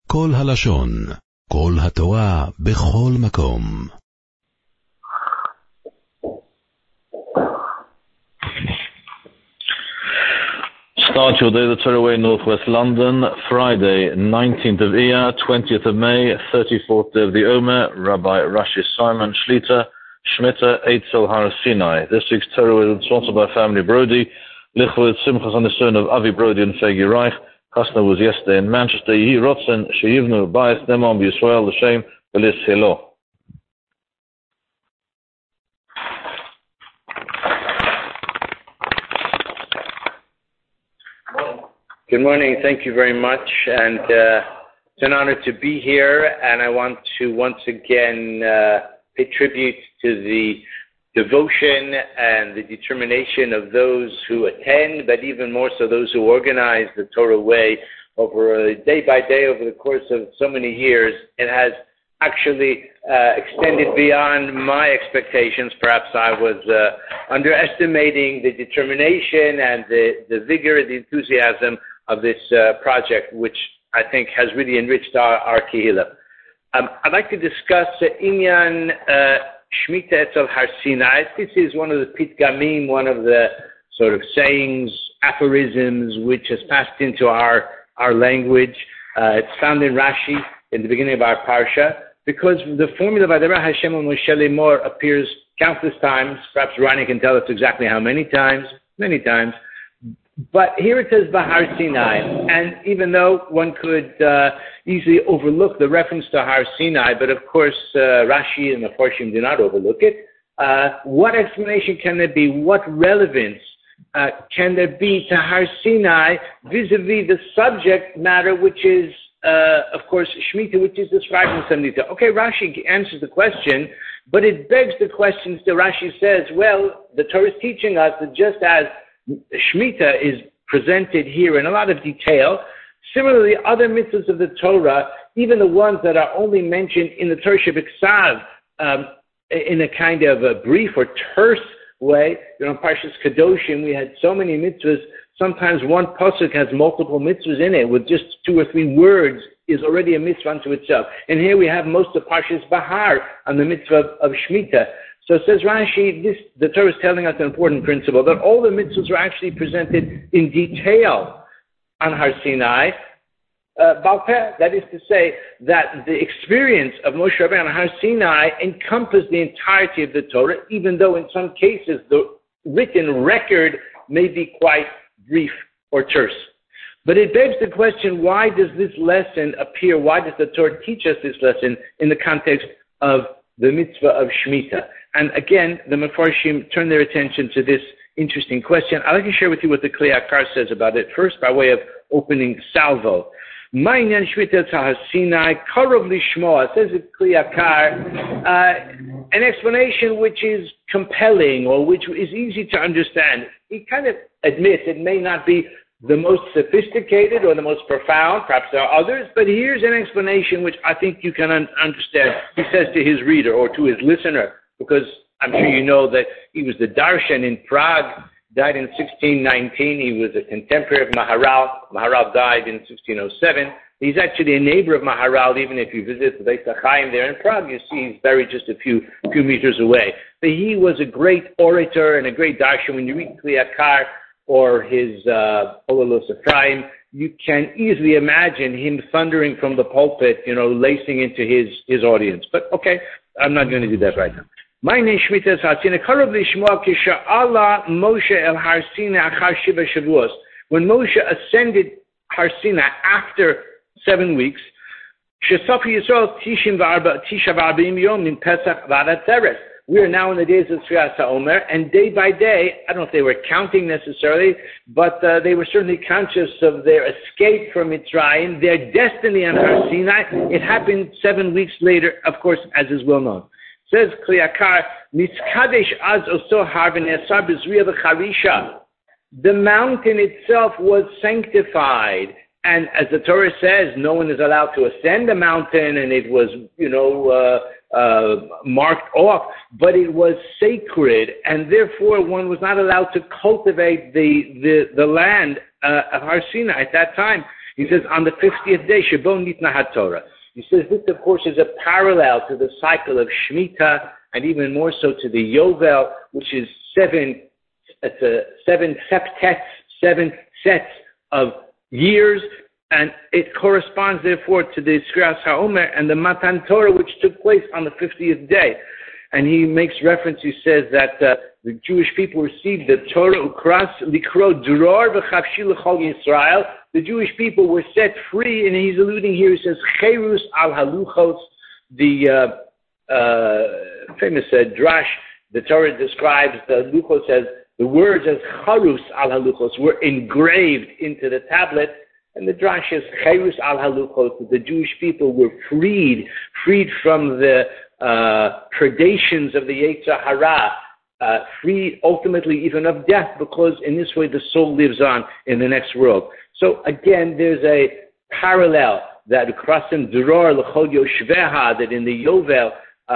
כל הלשון, כל התורה, בכל מקום. Start your day, the Torah Way, Northwest London, Friday, 19th of Iyar, 20th of May, 34th day of the Omer, Rabbi Rashi Simon Shlita, Shmita, Eitzel Har Sinai. This week's Torah Way is sponsored by family Brody, Lichvud Simchas on the son of Avi Brody and Fegi Reich. Chasna was yesterday in Manchester. Yehi Rotzen, Sheyivnu, Bayis, Nemon, B'Yisrael, L'Shem, B'Lis Hilo. Good morning. Thank you very much. And it's an honor to be here. And I want to once again pay tribute to the devotion and the determination of those who attend, but even more so those who organize the Torah Way over day by day over the course of so many years. It has actually extended beyond my expectations. Perhaps I was underestimating the determination and the vigor, the enthusiasm of this project, which I think has really enriched our Kehillah. I'd like to discuss Inyan Shmita Etzel Har Sinai. This is one of the pitgamim, one of the sort of sayings, aphorisms, which has passed into our language. It's found in Rashi in the beginning of our parsha, because the formula Vayidabra Hashem el Moshe Lemor appears countless times. Perhaps Ronnie can tell us exactly how many times. But here it says Bahar Sinai, and even though one could easily overlook the reference to Har Sinai, but of course Rashi and the Mefarshim do not overlook it, what explanation can there be? What relevance can there be to Har Sinai vis-a-vis the subject matter, which is, of course, Shemitah, which is described in 72? Okay, Rashi answers the question, but it begs the question still. Rashi says, well, the Torah is teaching us that just as Shemitah is presented here in a lot of detail, similarly, other mitzvahs of the Torah, even the ones that are only mentioned in the Torah Shebiksav, in a kind of a brief or terse way. You know, in Parshas Kedoshim, we had so many mitzvahs. Sometimes one pasuk has multiple mitzvahs in it, with just 2 or 3 words is already a mitzvah unto itself. And here we have most of Parshas Bahar on the mitzvah of Shemitah. So it says Rashi, the Torah is telling us an important principle, that all the mitzvahs are actually presented in detail on Har Sinai. Baal Peh, that is to say, that the experience of Moshe Rabbeinu on Har Sinai encompassed the entirety of the Torah, even though in some cases the written record may be quite brief or terse. But it begs the question, why does this lesson appear? Why does the Torah teach us this lesson in the context of the mitzvah of Shemitah? And again, the Mefarshim turn their attention to this interesting question. I'd like to share with you what the Kli Yakar says about it. First, by way of opening salvo. Ma'inyan Shmita Tzahar Sinai, Karov Lishmoa, says it Kli Yakar, an explanation which is compelling or which is easy to understand. He kind of admits it may not be the most sophisticated or the most profound, perhaps there are others, but here's an explanation which I think you can understand. He says to his reader or to his listener, because I'm sure you know that he was the Darshan in Prague, died in 1619. He was a contemporary of Maharal. Maharal died in 1607. He's actually a neighbor of Maharal. Even if you visit the Beis HaChaim there in Prague, you see he's buried just a few meters away. But he was a great orator and a great Darshan. When you read Kli Yakar or his Olalos Ephraim, you can easily imagine him thundering from the pulpit, lacing into his audience. But okay, I'm not going to do that right now. My name is Shmita Tzahar Karov Lishmoa Kisha'ala Moshe El Har Sinai Achar Shiva Shavuos. When Moshe ascended Har Sinai after 7 weeks, Shesafi Yisrael Tisha V'Arba'im Yom Min Pesach V'Adat Teres. We are now in the days of Sfiyat HaOmer, and day by day, I don't know if they were counting necessarily, but they were certainly conscious of their escape from Mitzrayim, their destiny on Har Sinai. It happened 7 weeks later, of course, as is well known. Says Kli Yakar, Mitzkadesh Az Oso Har V'Ne'asar B'Zriya V'Charisha. The mountain itself was sanctified, and as the Torah says, no one is allowed to ascend the mountain, and it was, marked off, but it was sacred, and therefore one was not allowed to cultivate the land of Har Sinai at that time. He says, on the 50th day, Shebo Nitna HaTorah. He says this, of course, is a parallel to the cycle of Shemitah, and even more so to the Yovel, which is seven septets, 7 sets of years, and it corresponds, therefore, to the Skras HaOmer and the Matan Torah, which took place on the 50th day. And he makes reference, he says that the Jewish people received the Torah Ukras Likro Duror V'Chavshi L'Chol Yisrael. The Jewish people were set free, and he's alluding here, he says, Cherus al Haluchos, the famous Drash, the Torah describes the Luchos as, the words as Charus al Haluchos were engraved into the tablet, and the Drash is Cherus al Haluchos, the Jewish people were freed from the predations of the Yetzer Hara, free ultimately even of death, because in this way the soul lives on in the next world. So again, there's a parallel that Krasim Duror L'chol Yoshveha, that in the Yovel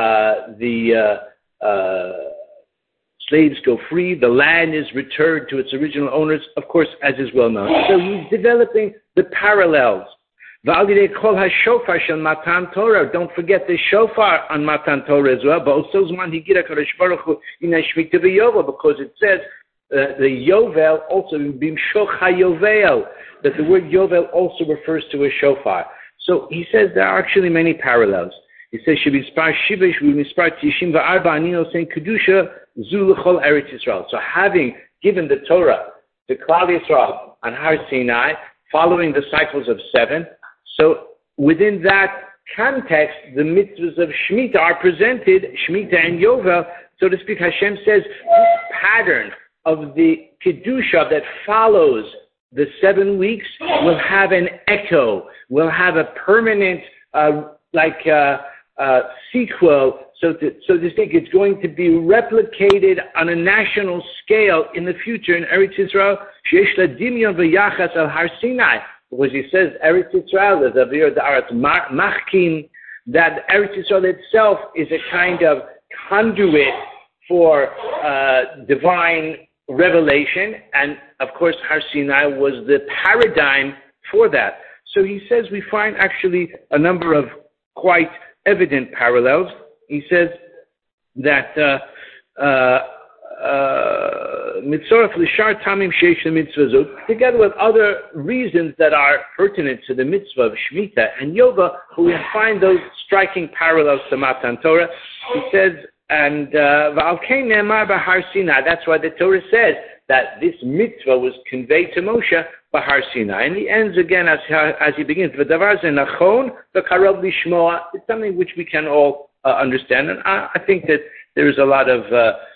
the slaves go free, the land is returned to its original owners, of course, as is well known. So he's developing the parallels. Don't forget the shofar on Matan Torah as well. Because it says the Yovel also, that the word Yovel also refers to a shofar. So he says there are actually many parallels. He says, so having given the Torah to Klal Yisrael on Har Sinai, following the cycles of 7, so within that context, the mitzvahs of Shemitah are presented, Shemitah and Yovel, so to speak. Hashem says this pattern of the Kedusha that follows the 7 weeks will have an echo, will have a permanent, sequel, so to speak. It's going to be replicated on a national scale in the future in Eretz Yisrael, sheyesh la dimyon v'yachas al Har Sinai. Because he says Eretz Yisrael is a vir da'arat machkin, that Eretz Yisrael itself is a kind of conduit for divine revelation, and of course Har Sinai was the paradigm for that. So he says we find actually a number of quite evident parallels. He says that together with other reasons that are pertinent to the mitzvah of Shemitah and Yovel, we find those striking parallels to Matan Torah. He says, and Bahar Sinai, that's why the Torah says that this mitzvah was conveyed to Moshe Bahar Sinai. And he ends again as he begins, it's something which we can all understand. And I think that there is a lot of,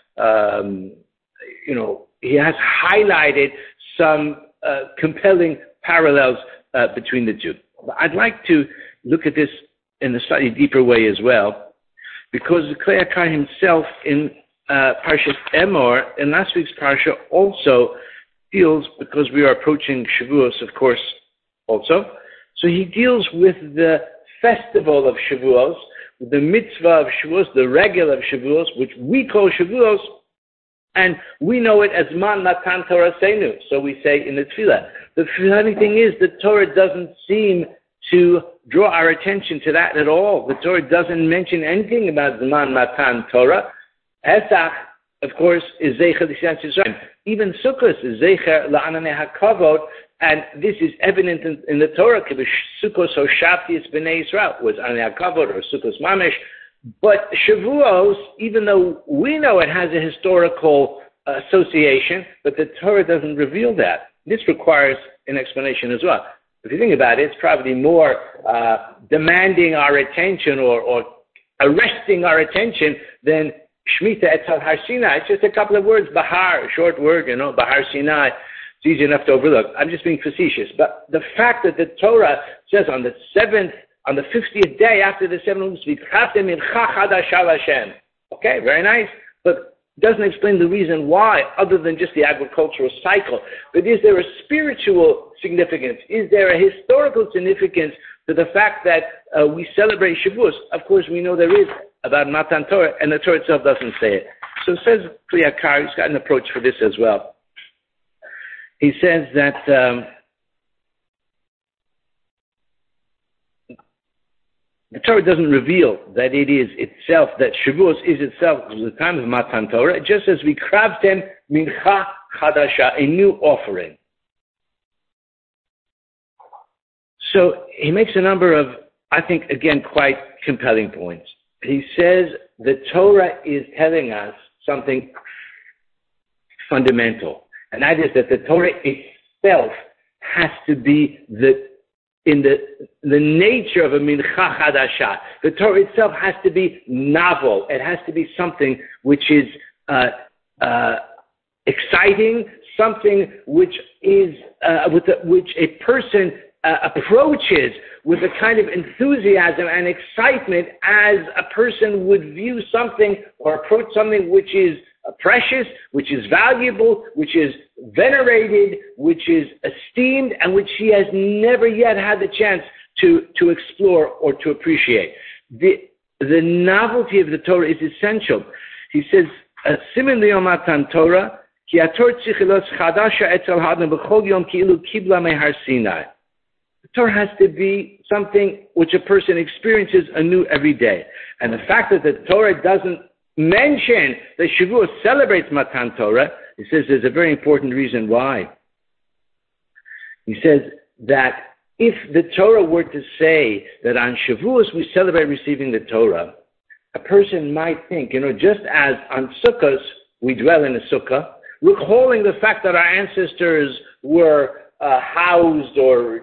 he has highlighted some compelling parallels between the two. I'd like to look at this in a slightly deeper way as well, because Klei Yakar himself in Parashat Emor, in last week's Parsha, also deals, because we are approaching Shavuos, of course, also. So he deals with the festival of Shavuos, the mitzvah of Shavuos, the regel of Shavuos, which we call Shavuos, and we know it as Man Matan Torah Seinu. So we say in the Tefillah. The funny thing is, the Torah doesn't seem to draw our attention to that at all. The Torah doesn't mention anything about Man Matan Torah. Pesach, of course, is Zecher L'Siyas Yisrael. Even Sukkot is Zecher La'ananei HaKavod, and this is evident in the Torah. Sukkot Hoshafti B'nei Yisrael was Ananei HaKavod or Sukkot Mamish. But Shavuos, even though we know it has a historical association, but the Torah doesn't reveal that. This requires an explanation as well. If you think about it, it's probably more demanding our attention or arresting our attention than Shemitah Etzal Har Sinai. It's just a couple of words, Bahar, a short word, Bahar Sinai. It's easy enough to overlook. I'm just being facetious. But the fact that the Torah says on the 50th day after the 7 weeks, okay, very nice, but doesn't explain the reason why, other than just the agricultural cycle. But is there a spiritual significance? Is there a historical significance to the fact that we celebrate Shavuos? Of course, we know there is about Matan Torah, and the Torah itself doesn't say it. So it says Klei Yakar, he's got an approach for this as well. He says that the Torah doesn't reveal that it is itself, that Shavuos is itself the time of Matan Torah, just as we kravtem mincha chadasha, a new offering. So he makes a number of, I think, again, quite compelling points. He says the Torah is telling us something fundamental, and that is that the Torah itself has to be in the nature of a mincha chadasha. The Torah itself has to be novel. It has to be something which is exciting, something which is which a person approaches with a kind of enthusiasm and excitement as a person would view something or approach something which is precious, which is valuable, which is venerated, which is esteemed, and which he has never yet had the chance to explore or to appreciate. The novelty of the Torah is essential. He says, "Simin liyom matan Torah, ki ator tzichilos chadasha etzel hadam b'chol yom ki'ilu kibla mehar Sinai." The Torah has to be something which a person experiences anew every day. And the fact that the Torah doesn't mention that Shavuos celebrates Matan Torah, he says there's a very important reason why. He says that if the Torah were to say that on Shavuos we celebrate receiving the Torah, a person might think, just as on Sukkot we dwell in a sukkah, recalling the fact that our ancestors were housed or,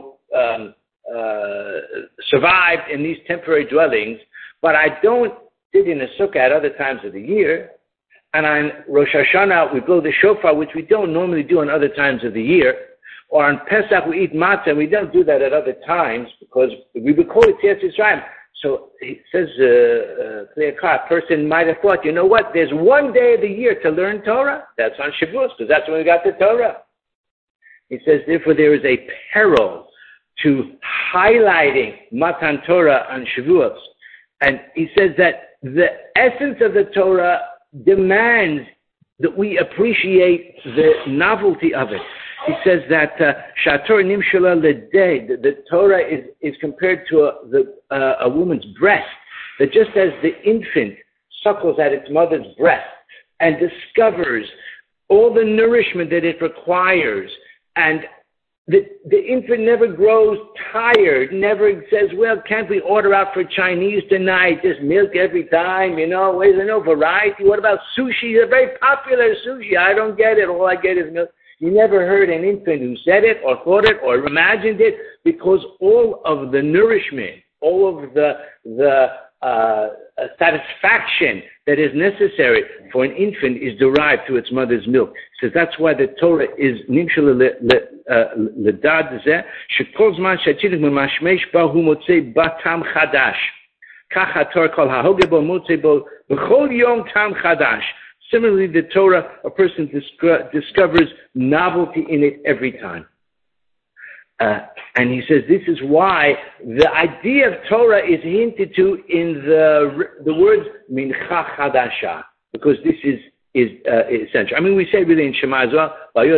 survived in these temporary dwellings, but I don't sit in a sukkah at other times of the year, and on Rosh Hashanah we blow the shofar, which we don't normally do on other times of the year, or on Pesach we eat matzah, and we don't do that at other times because we would call it Yetzias Yisrael. So he says, a person might have thought, there's one day of the year to learn Torah. That's on Shavuos, because that's when we got the Torah. He says, therefore, there is a peril to highlighting Matan Torah on Shavuos. And he says that the essence of the Torah demands that we appreciate the novelty of it. He says that Shator Nimshala Ledei, the Torah is compared to a woman's breast, that just as the infant suckles at its mother's breast and discovers all the nourishment that it requires, and the infant never grows tired, never says, well, can't we order out for Chinese tonight, just milk every time, there's no variety. What about sushi? A very popular sushi. I don't get it. All I get is milk. You never heard an infant who said it or thought it or imagined it, because all of the nourishment, all of the satisfaction that is necessary for an infant is derived through its mother's milk. So that's why the Torah is nimshal ledad zeh shekol zman she'atzidik memashmesh ba hu motzei ba tam chadash kach haTorah kol hahoge bo motzei bo b'chol yom tam chadash. Similarly, the Torah, a person discovers novelty in it every time. And he says this is why the idea of Torah is hinted to in the words mincha chadasha, because this is essential. I mean, we say really in Shema as well,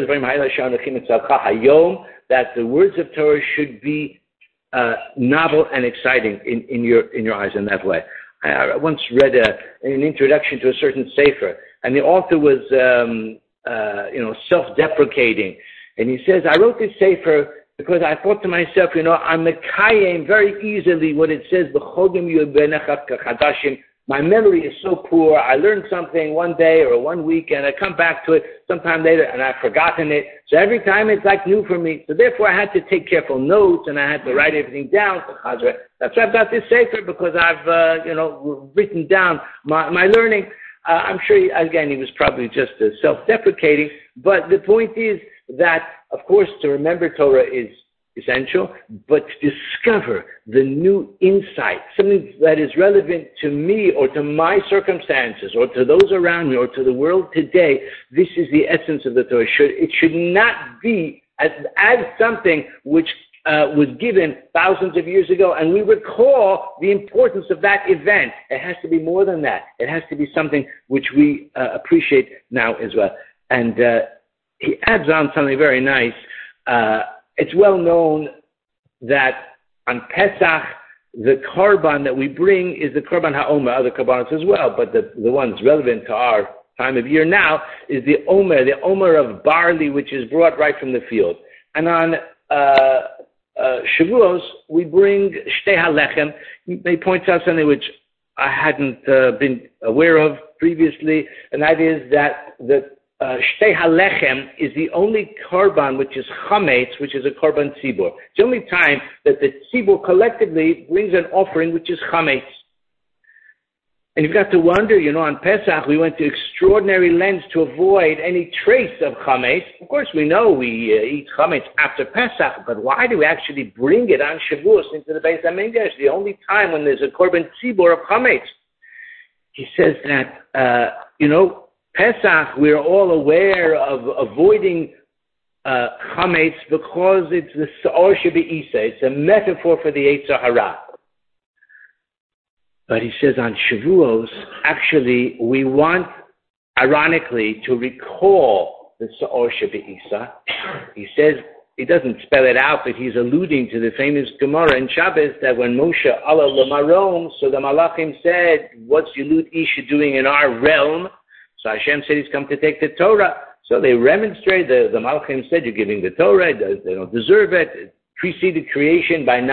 that the words of Torah should be novel and exciting in your eyes in that way. I once read an introduction to a certain sefer, and the author was self-deprecating, and he says, I wrote this sefer because I thought to myself, I'm mekayem very easily what it says, my memory is so poor. I learned something one day or 1 week, and I come back to it sometime later, and I've forgotten it. So every time it's like new for me. So therefore, I had to take careful notes, and I had to write everything down. That's why I've got this sefer, because I've written down my learning. I'm sure, he was probably just self-deprecating. But the point is that, of course, to remember Torah is essential, but to discover the new insight, something that is relevant to me or to my circumstances or to those around me or to the world today, this is the essence of the Torah. It should not be as something which was given thousands of years ago, and we recall the importance of that event. It has to be more than that. It has to be something which we appreciate now as well. And he adds on something very nice. It's well known that on Pesach, the korban that we bring is the korban ha'omer, other korbanos as well, but the one that's relevant to our time of year now is the omer of barley, which is brought right from the field. And on Shavuos, we bring shtei halechem. They point out something which I hadn't been aware of previously, and that is that the shtei halechem is the only korban which is chametz, which is a korban tzibur. It's the only time that the tzibur collectively brings an offering which is chametz. And you've got to wonder, on Pesach, we went to extraordinary lengths to avoid any trace of chametz. Of course, we know we eat chametz after Pesach, but why do we actually bring it on Shavuos into the Beis HaMikdash, the only time when there's a korban tzibur of chametz? He says that, Pesach, we're all aware of avoiding chametz because it's the sa'or shebe'isa. It's a metaphor for the Yetzer Hara. But he says on Shavuos, actually, we want, ironically, to recall the Sa'or Shebe'isa. He says, he doesn't spell it out, but he's alluding to the famous Gemara in Shabbos that when Moshe ala l'marom, so the Malachim said, what's Yelut Isha doing in our realm? So Hashem said he's come to take the Torah. So they remonstrated, the Malachim said, you're giving the Torah, they don't deserve it. Preceded creation by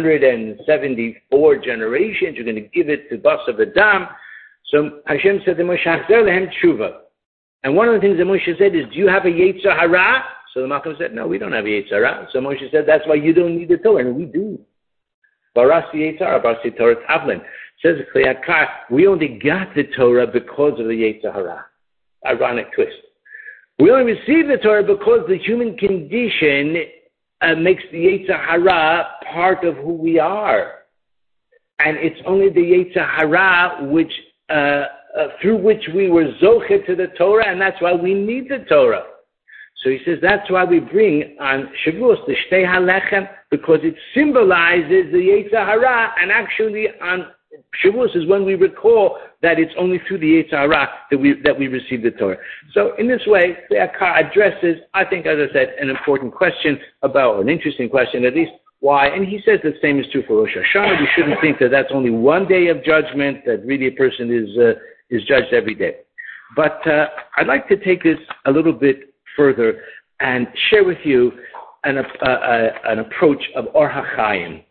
974 generations. You're going to give it to Basar V'Dam. So Hashem said to Moshe, Achzer lehem tshuva. And one of the things that Moshe said is, do you have a Yetzer Hara? So the Malachim said, no, we don't have a Yetzer Hara. So Moshe said, that's why you don't need the Torah. And we do. Barasi Yetzer Hara, Barasi Torah Tavlin. Says Kli Yakar, we only got the Torah because of the Yetzer Hara. Ironic twist. We only received the Torah because the human condition makes the Yetzer Hara part of who we are. And it's only the Yetzer Hara which, through which we were zoche to the Torah, and that's why we need the Torah. So he says that's why we bring on Shavuos the Shtei HaLechem, because it symbolizes the Yetzer Hara, and actually on Shavuos is when we recall that it's only through the Yetzer Hara that we receive the Torah. So in this way, the Akar addresses, I think, as I said, an important question about, an interesting question at least, why, and he says the same is true for Rosh Hashanah. We shouldn't think that that's only one day of judgment, that really a person is judged every day. But I'd like to take this a little bit further and share with you an approach of Or HaChaim.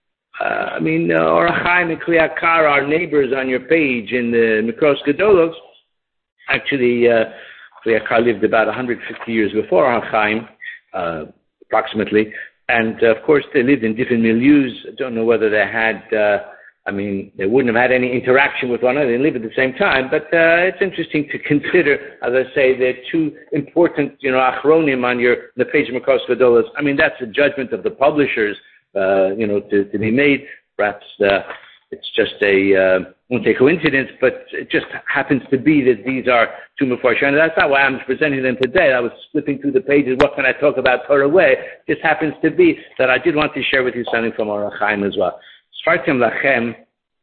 Or HaChaim and Kli Yakar, our neighbors on your page in the Mikros Gedolos. Actually, Kli Yakar lived about 150 years before HaChaim, approximately. And, of course, they lived in different milieus. I don't know whether they had, they wouldn't have had any interaction with one another. They lived at the same time. But it's interesting to consider, as I say, there are two important, achronim on the page of Mikros Gedolos. That's a judgment of the publishers, to be made. Perhaps it's just won't say coincidence, but it just happens to be that these are two Mefarshim. And that's not why I'm presenting them today. I was flipping through the pages. What can I talk about Torah way? It just happens to be that I did want to share with you something from Or HaChaim as well. Sfartim Lachem.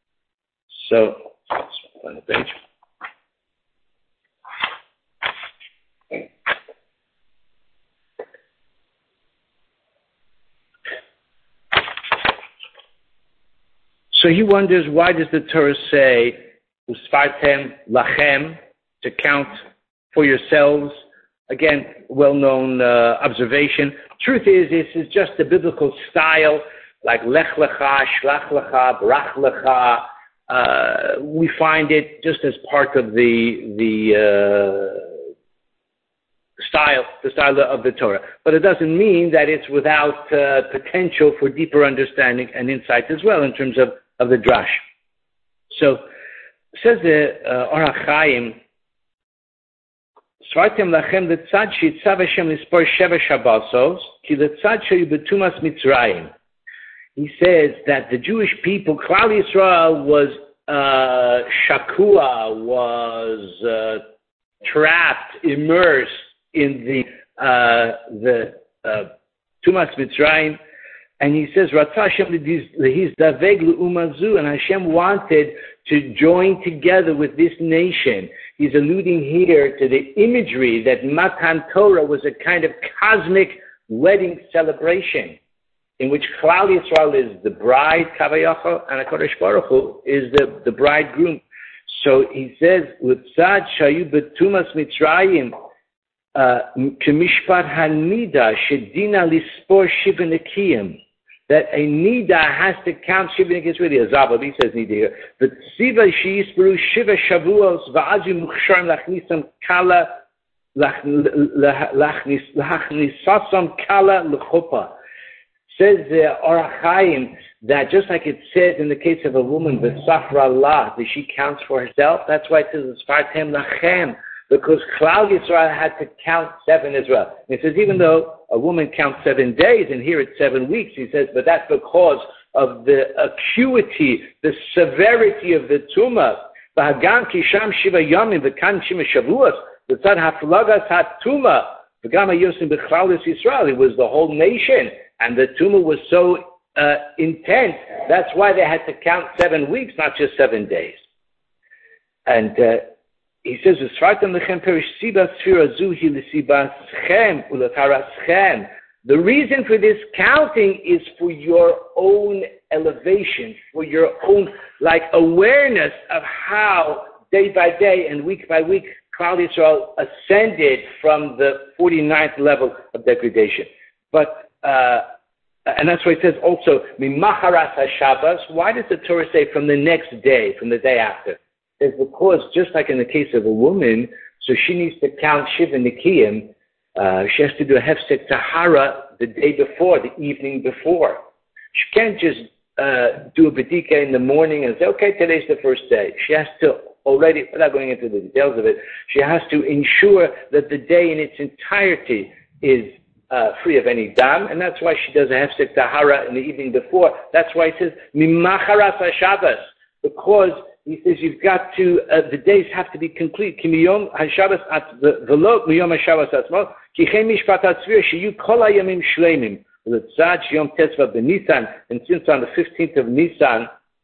So, let's find the page. So he wonders, why does the Torah say, Usfartem lachem, to count for yourselves? Again, well-known observation. Truth is, this is just the biblical style, like lech lecha, shlach lecha, brach lecha. We find it just as part of the style of the Torah. But it doesn't mean that it's without potential for deeper understanding and insight as well in terms of the drash. So, says the Or HaChaim, Svartim lachem letzad sheitzav Hashem lispor sheva shabbosos, ki letzad sheyu betumas Mitzrayim. He says that the Jewish people, Klal Yisrael, was shakua, was trapped, immersed in the Tumas Mitzrayim. And he says, and Hashem wanted to join together with this nation. He's alluding here to the imagery that Matan Torah was a kind of cosmic wedding celebration. in which Klal Yisrael is the bride, Kavayacha, and HaKadosh Baruch Hu is the bridegroom. So he says, L'tzad shayu betumas Mitzrayim, k'mishpat hanida shedina lispor shiva nekiyim, that a nida has to count shiva nekiyim. It's really a zav, he says nida here. But siva sheyispuru shiva shavuos va'azu muchsharim lachnisam kala lachnisasam kala l'chuppah. Says Orach Chaim that just like it says in the case of a woman, v'safra Allah, that she counts for herself, that's why it says Sfartem Lachem, because Klal Yisrael had to count 7 as well. And it says even though a woman counts 7 days, and here it's 7 weeks, he says, but that's because of the acuity, the severity of the Tumah. V'hagam kisham shiva yamim v'kan shima shavuos v'tzad haflagas ha-Tumah v'gam hayosim b'Klal Yisrael. It was the whole nation. And the tumah was so intense, that's why they had to count 7 weeks, not just 7 days. And he says, the reason for this counting is for your own elevation, for your own awareness of how day by day and week by week Klal Yisrael ascended from the 49th level of degradation. But and that's why it says also, Mimacharas HaShabbos. Why does the Torah say from the next day, from the day after? It's because just like in the case of a woman, so she needs to count Shiva Nikiyim, she has to do a Hefsek Tahara the day before, the evening before. She can't just do a Bedika in the morning and say, okay, today's the first day. She has to already, without going into the details of it, she has to ensure that the day in its entirety is free of any dam, and that's why she does a hefsek tahara in the evening before. That's why he says mimacharas haShabbos, because he says you've got to the days have to be complete. Kimiyom haShabbos at v'lo miyom haShabbos atzmo kichem mishpat hatzvir sheyu kol hayamim shleimim l'tzad sheyom tetzva b'Nisan, and since on the 15th of Nisan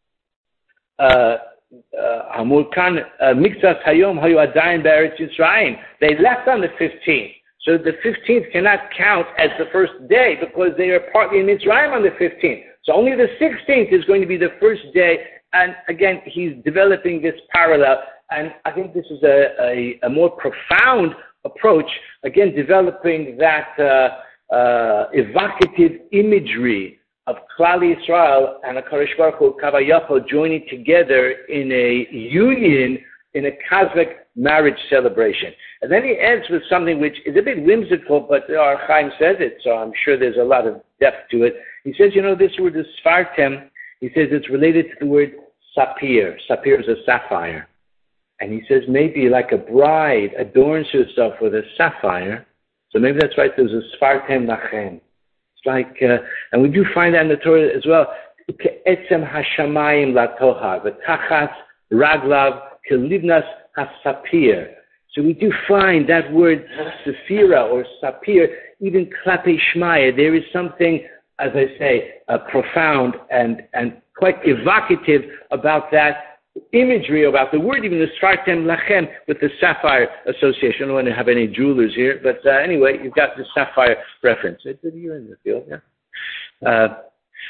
hamulkan mikzas hayom hayu adayin be'eretz Yisrael, they left on the 15th. So the 15th cannot count as the first day because they are partly in Mitzrayim on the 15th. So only the 16th is going to be the first day. And again, he's developing this parallel. And I think this is a more profound approach, again, developing that evocative imagery of Klal Yisrael and HaKadosh Baruch Hu, Kavayacho, joining together in a union, in a cosmic marriage celebration. And then he ends with something which is a bit whimsical, but Orach Chaim says it, so I'm sure there's a lot of depth to it. He says, this word is Sfartem. He says it's related to the word sapir. Sapir is a sapphire. And he says maybe like a bride adorns herself with a sapphire. So maybe that's right, there's a Sfartem Lachem. It's like, and we do find that in the Torah as well. Ke'etzem hashamayim latoha, v'tachas raglav kelibnas hasapir. So we do find that word sephira or sapir, even klape shmaya. There is something, as I say, profound and quite evocative about that imagery, about the word, even the Sfartem Lachem with the sapphire association. I don't want to have any jewelers here, but anyway, you've got the sapphire reference. You're in the field, yeah. Our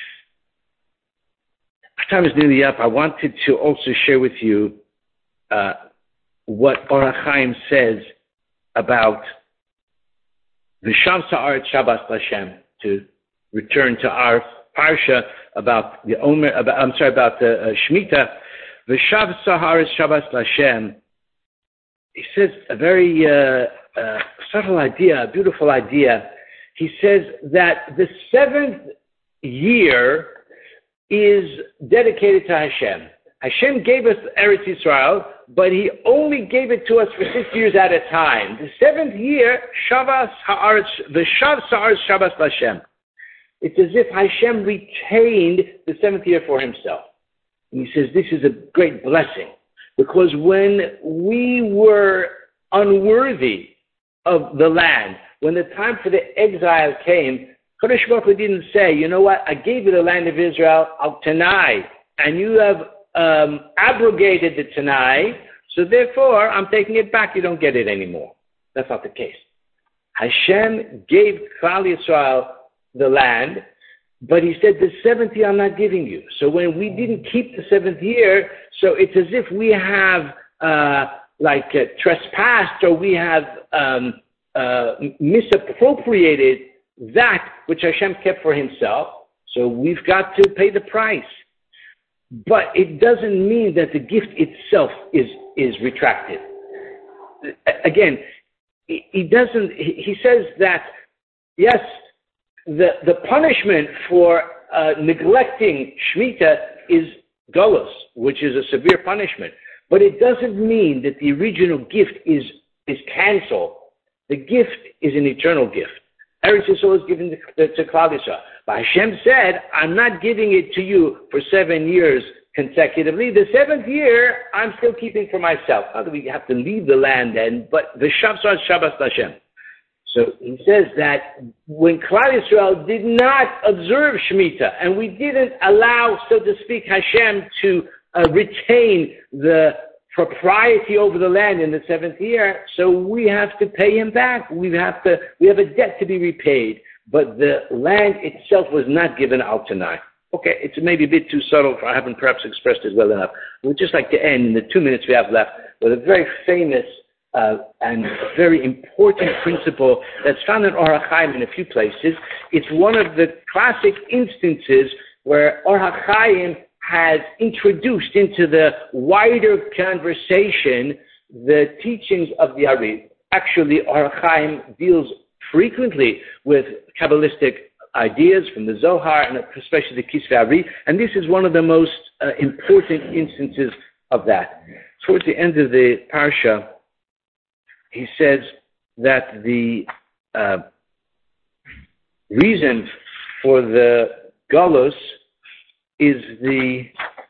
time is nearly up. I wanted to also share with you what Orach Chaim says about the Shav Sa'aret Shabbos Lashem, to return to our parsha about the Omer, about the Shemitah. The Shav Sa'aret Shabbos Lashem, he says a very subtle idea, a beautiful idea. He says that the 7th year is dedicated to Hashem. Hashem gave us Eretz Yisrael, but He only gave it to us for 6 years at a time. The 7th year, Shabbos Haaretz, the Shav Sa'aretz Shabbos Lashem. It's as if Hashem retained the 7th year for Himself. And He says this is a great blessing, because when we were unworthy of the land, when the time for the exile came, Kadosh Baruch Hu didn't say, you know what, I gave you the land of Israel, al Tanai, and you have abrogated the Tanai, so therefore I'm taking it back, you don't get it anymore. That's not the case. Hashem gave Klal Yisrael the land, But he said, the seventh year I'm not giving you. So when we didn't keep the seventh year, so it's as if we have trespassed, or we have misappropriated that which Hashem kept for himself. So we've got to pay the price. But it doesn't mean that the gift itself is retracted. Again, he says that, yes, the punishment for neglecting Shemitah is Golus, which is a severe punishment. But it doesn't mean that the original gift is canceled. The gift is an eternal gift. Eretz Yisrael is given to Klal Yisrael. But Hashem said, I'm not giving it to you for 7 years consecutively. The seventh year, I'm still keeping for myself. Not that we have to leave the land then, but the Shabbos Hashem. So he says that when Klal Yisrael did not observe Shemitah, and we didn't allow, so to speak, Hashem to retain the propriety over the land in the seventh year, so we have to pay him back. We have a debt to be repaid. But the land itself was not given out tonight. Okay, it's maybe a bit too subtle. I haven't perhaps expressed it well enough. We'd just like to end in the 2 minutes we have left with a very famous and very important principle that's found in Or HaChaim in a few places. It's one of the classic instances where Or HaChaim has introduced into the wider conversation the teachings of the Ari. Actually, Or HaChaim deals frequently with Kabbalistic ideas from the Zohar, and especially the Kisvei Ari, and this is one of the most important instances of that. Towards the end of the Parsha, he says that the reason for the Galus is the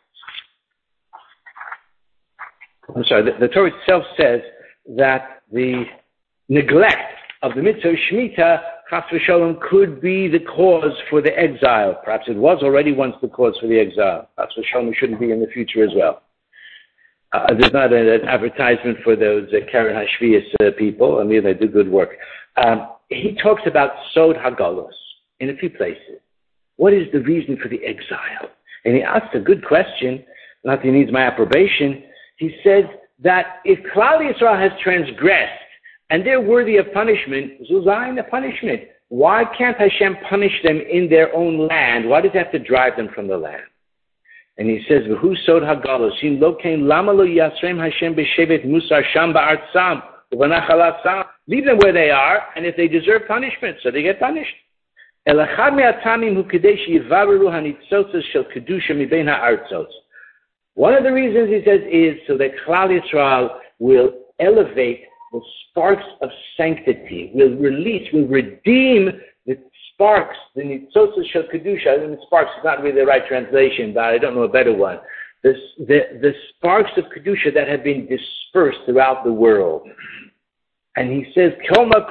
Torah itself says that the neglect of the mitzvah of Shemitah, Chas v'Shalom, could be the cause for the exile. Perhaps it was already once the cause for the exile. Chas v'Shalom shouldn't be in the future as well. There's not an advertisement for those Karen Hashvias people. I mean, they do good work. He talks about Sod HaGalus in a few places. What is the reason for the exile? And he asks a good question. Not that he needs my approbation. He says that if Klal Yisrael has transgressed, and they're worthy of punishment, Zuzayin, the punishment. Why can't Hashem punish them in their own land? Why does he have to drive them from the land? And he says, V'hu sod hagalos, shin lo kein lama lo yasrem Hashem b'shevet musar sham ba'artzam, u'vanachalatzam. Leave them where they are, and if they deserve punishment, so they get punished. Elachad me'atamim hu kedei sheyivareru hanitzotzos shel kedusha mibein ha'artzos. One of the reasons, he says, is so that Klal Yisrael will elevate the sparks of sanctity, will redeem the sparks, the nitzotzos shel kedusha. I mean, sparks is not really the right translation, but I don't know a better one. The sparks of kedusha that have been dispersed throughout the world. And he says, all of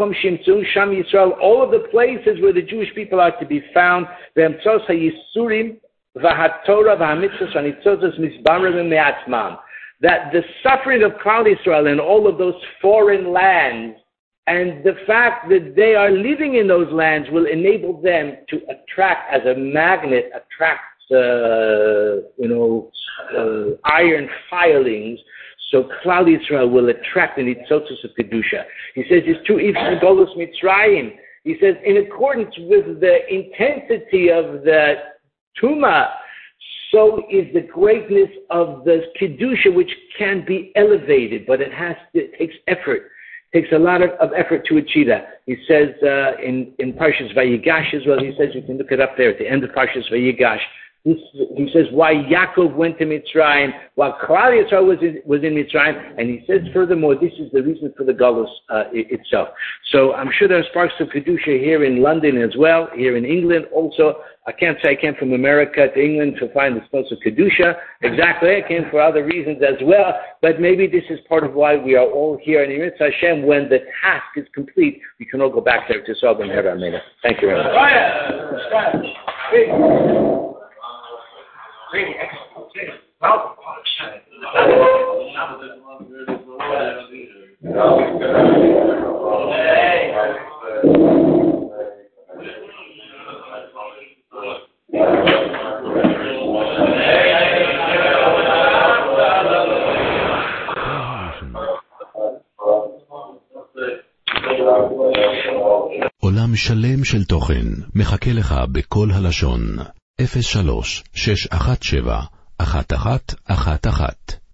the places where the Jewish people are to be found, that the suffering of Klal Yisrael in all of those foreign lands and the fact that they are living in those lands will enable them to attract, as a magnet attracts, iron filings. So Klal Yisrael will attract the nitzotzos of Kedusha. He says it's true even in Golus Mitzrayim. He says in accordance with the intensity of the Tumah, so is the greatness of the Kedusha, which can be elevated, but it takes effort. It takes a lot of effort to achieve that. He says in Parshas Vayigash as well, he says, you can look it up there at the end of Parshas Vayigash, he says why Yaakov went to Mitzrayim, while Klal Yisrael was in Mitzrayim, and he says furthermore, this is the reason for the Galus itself. So I'm sure there are sparks of Kedusha here in London as well, here in England also. I can't say I came from America to England to find the sparks of Kedusha. Exactly, I came for other reasons as well, but maybe this is part of why we are all here. And in Yitzhak Hashem, when the task is complete, we can all go back there to solve them. Thank you very much. Really excellent. Well, עולם שלם של תוכן מחכה לך בכל הלשון. 03-617-1111